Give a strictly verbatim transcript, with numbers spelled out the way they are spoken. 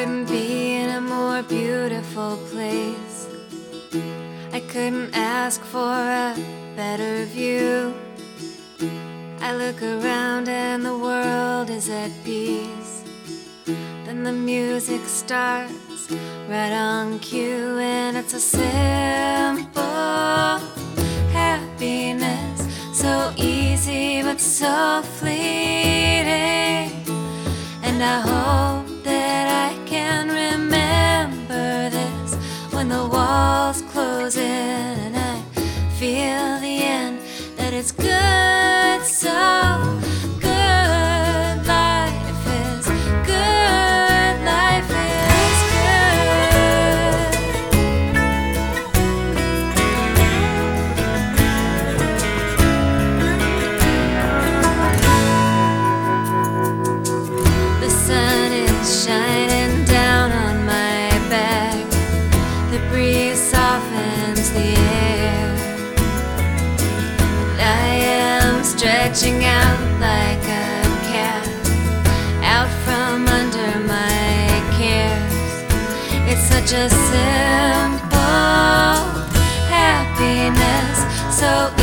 couldn't be in a more beautiful place. I couldn't ask for a better view. I look around and the world is at peace. Then the music starts right on cue, and it's a simple happiness, so easy but so fleeting. And I hope that I can remember this when the walls close in and I feel the end, that it's good, so good. Life is good, life is good. The sun is shining down on my back. The breeze softens the air. I am stretching out like a cat, out from under my cares. It's such a simple happiness, so